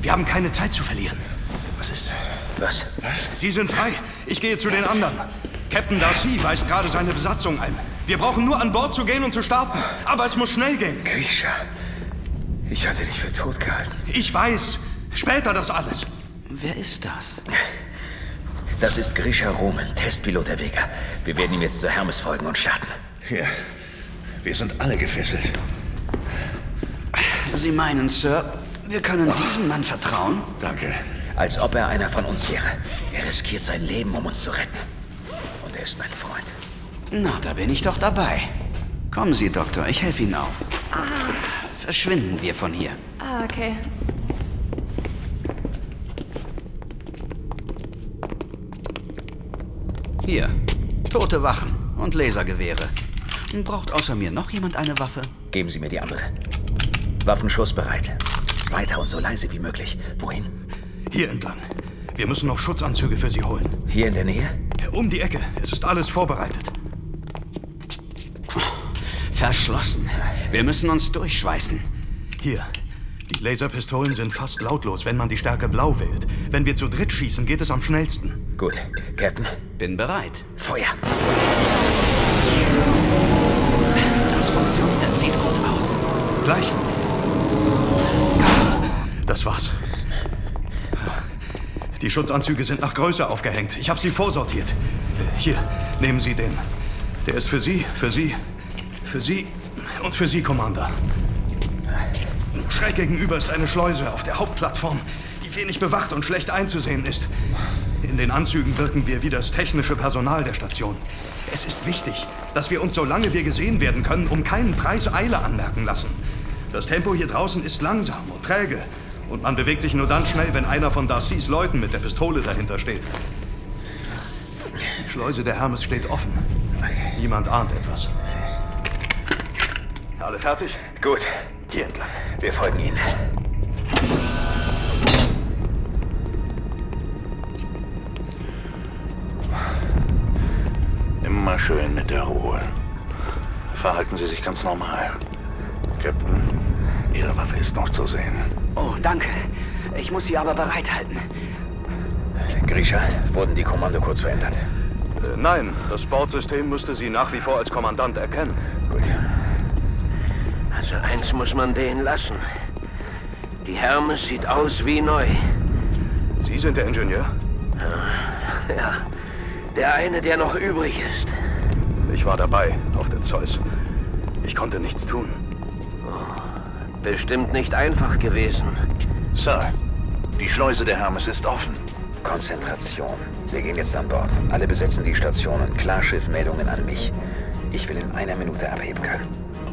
Wir haben keine Zeit zu verlieren. Was? Sie sind frei. Ich gehe zu den anderen. Captain Darcy weist gerade seine Besatzung ein. Wir brauchen nur an Bord zu gehen und zu starten. Aber es muss schnell gehen. Grisha, ich hatte dich für tot gehalten. Ich weiß. Später das alles. Wer ist das? Das ist Grisha Roman, Testpilot der Vega. Wir werden ihm jetzt zur Hermes folgen und starten. Ja, wir sind alle gefesselt. Sie meinen, Sir, wir können diesem Mann vertrauen? Danke. Als ob er einer von uns wäre. Er riskiert sein Leben, um uns zu retten. Und er ist mein Freund. Na, da bin ich doch dabei. Kommen Sie, Doktor, ich helfe Ihnen auf. Verschwinden wir von hier. Okay. Hier, tote Wachen und Lasergewehre. Braucht außer mir noch jemand eine Waffe? Geben Sie mir die andere. Waffenschuss bereit. Weiter und so leise wie möglich. Wohin? Hier entlang. Wir müssen noch Schutzanzüge für Sie holen. Hier in der Nähe? Um die Ecke. Es ist alles vorbereitet. Verschlossen. Wir müssen uns durchschweißen. Hier. Die Laserpistolen sind fast lautlos, wenn man die Stärke blau wählt. Wenn wir zu dritt schießen, geht es am schnellsten. Gut. Captain? Bin bereit. Feuer! Das funktioniert. Sieht gut aus. Gleich. Das war's. Die Schutzanzüge sind nach Größe aufgehängt. Ich habe sie vorsortiert. Hier, nehmen Sie den. Der ist für Sie, für Sie, für Sie und für Sie, Commander. Schräg gegenüber ist eine Schleuse auf der Hauptplattform, die wenig bewacht und schlecht einzusehen ist. In den Anzügen wirken wir wie das technische Personal der Station. Es ist wichtig, dass wir uns, solange wir gesehen werden können, um keinen Preis Eile anmerken lassen. Das Tempo hier draußen ist langsam und träge. Und man bewegt sich nur dann schnell, wenn einer von Darcys Leuten mit der Pistole dahinter steht. Die Schleuse der Hermes steht offen. Niemand ahnt etwas. Alle fertig? Gut. Hier entlang. Wir folgen Ihnen. Immer schön mit der Ruhe. Verhalten Sie sich ganz normal. Captain, Ihre Waffe ist noch zu sehen. Oh, danke. Ich muss sie aber bereithalten. Grisha, wurden die Kommandocodes verändert? Nein, das Bordsystem müsste Sie nach wie vor als Kommandant erkennen. Gut. Also eins muss man denen lassen. Die Hermes sieht aus wie neu. Sie sind der Ingenieur? Ja, der eine, der noch übrig ist. Ich war dabei, auf der Zeus. Ich konnte nichts tun. Bestimmt nicht einfach gewesen. Sir, die Schleuse der Hermes ist offen. Konzentration. Wir gehen jetzt an Bord. Alle besetzen die Stationen. Klarschiffmeldungen an mich. Ich will in einer Minute abheben können.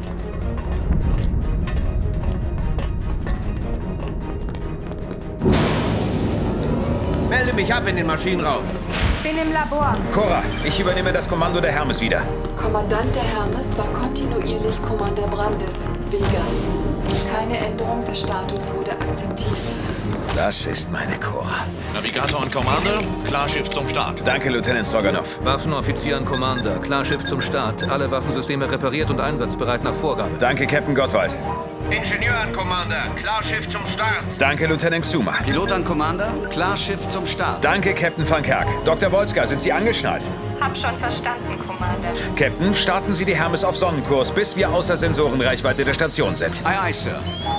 Melde mich ab in den Maschinenraum. Bin im Labor. Cora, ich übernehme das Kommando der Hermes wieder. Kommandant der Hermes war kontinuierlich Commander Brandes, Vega. Keine Änderung des Status wurde akzeptiert. Das ist meine Cora. Navigator und Commander, Klarschiff zum Start. Danke, Lieutenant Stroganov. Waffenoffizier und Commander, Klarschiff zum Start. Alle Waffensysteme repariert und einsatzbereit nach Vorgabe. Danke, Captain Gottwald. Ingenieur an Commander, Klarschiff zum Start. Danke, Lieutenant Xuma. Pilot an Commander, Klarschiff zum Start. Danke, Captain van Kerk. Dr. Wolska, sind Sie angeschnallt? Hab schon verstanden, Commander. Captain, starten Sie die Hermes auf Sonnenkurs, bis wir außer Sensorenreichweite der Station sind. Aye, aye, Sir.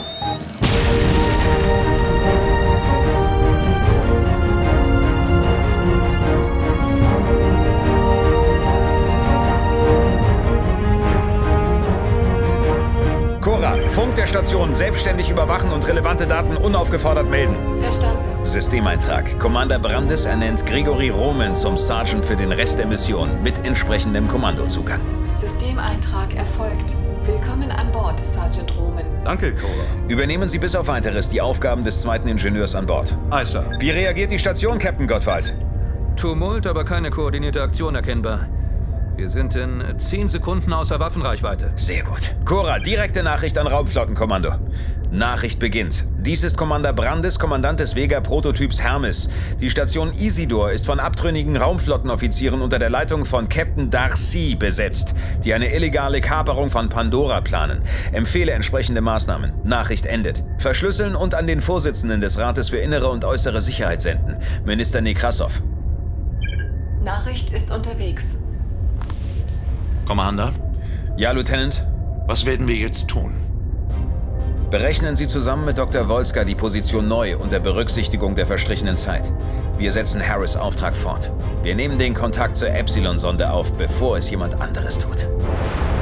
Cora, Funk der Station, selbstständig überwachen und relevante Daten unaufgefordert melden. Verstanden. Systemeintrag. Commander Brandes ernennt Gregory Roman zum Sergeant für den Rest der Mission mit entsprechendem Kommandozugang. Systemeintrag erfolgt. Willkommen an Bord, Sergeant Roman. Danke, Cora. Übernehmen Sie bis auf Weiteres die Aufgaben des zweiten Ingenieurs an Bord. Aye, Sir. Wie reagiert die Station, Captain Gottwald? Tumult, aber keine koordinierte Aktion erkennbar. Wir sind in 10 Sekunden außer Waffenreichweite. Sehr gut. Cora, direkte Nachricht an Raumflottenkommando. Nachricht beginnt. Dies ist Commander Brandes, Kommandant des Vega-Prototyps Hermes. Die Station Isidor ist von abtrünnigen Raumflottenoffizieren unter der Leitung von Captain Darcy besetzt, die eine illegale Kaperung von Pandora planen. Empfehle entsprechende Maßnahmen. Nachricht endet. Verschlüsseln und an den Vorsitzenden des Rates für innere und äußere Sicherheit senden. Minister Nekrasov. Nachricht ist unterwegs. Commander, Ja, Lieutenant? was werden wir jetzt tun? Berechnen Sie zusammen mit Dr. Wolska die Position neu unter Berücksichtigung der verstrichenen Zeit. Wir setzen Harris' Auftrag fort. Wir nehmen den Kontakt zur Epsilon-Sonde auf, bevor es jemand anderes tut.